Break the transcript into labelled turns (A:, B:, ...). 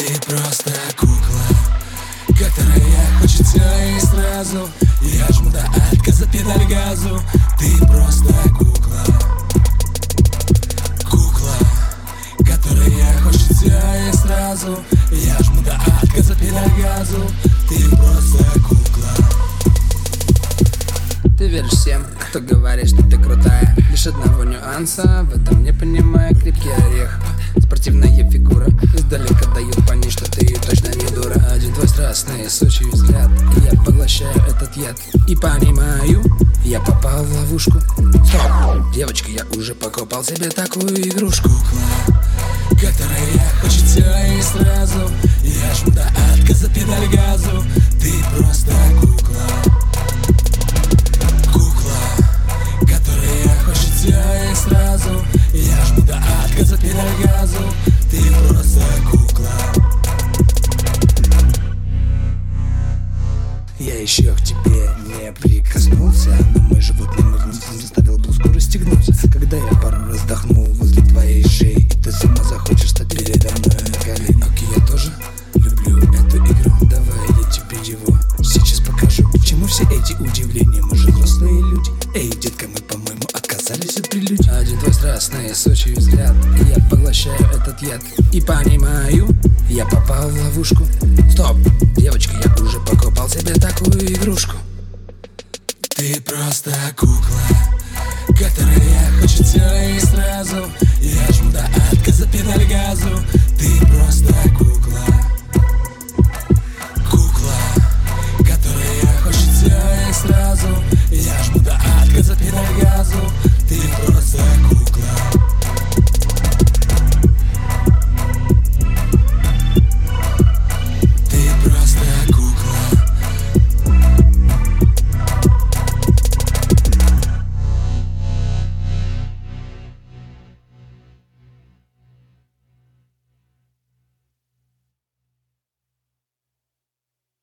A: Ты просто кукла, которая хочет все и сразу. Я жму до отказа педаль газу. Ты просто кукла, кукла, которая хочет все и сразу. Я жму до отказа педаль газу. Ты просто кукла.
B: Ты веришь всем, кто говорит, что ты крутая. Лишь одного нюанса, в этом не понимая. Крепкий орех, спортивная фигура. Издалека даю понять, что ты точно не дура. Один твой страстный, сучий взгляд, и я поглощаю этот яд. И понимаю, я попал в ловушку. Стоп, девочка, я уже покупал себе такую игрушку.
A: Кукла, которая хочет все и сразу. Я жму до отказа педаль газу. Ты просто кукла, сразу. Я жму до отказа педаль газу. Ты просто кукла.
B: Я еще к тебе не прикоснулся, но мой животный магнитизм заставил блузку расстегнуться. Когда я пару раз вздохнул возле твоей шеи, ты сама захочешь стать передо мной на колени. Окей, я тоже люблю эту игру. Давай я тебе его сейчас покажу. К чему все эти удивления? Мы же взрослые люди. Эй, детка, мы, по-моему, отказались от прелюдий. Один твой страстный, сучий взгляд, и я поглощаю этот яд. И понимаю, я попал в ловушку. Стоп, девочка, я уже покупал себе такую игрушку.
A: Ты просто кукла, которая хочет все и сразу. Я жму до отказа педаль газу. Ты просто кукла.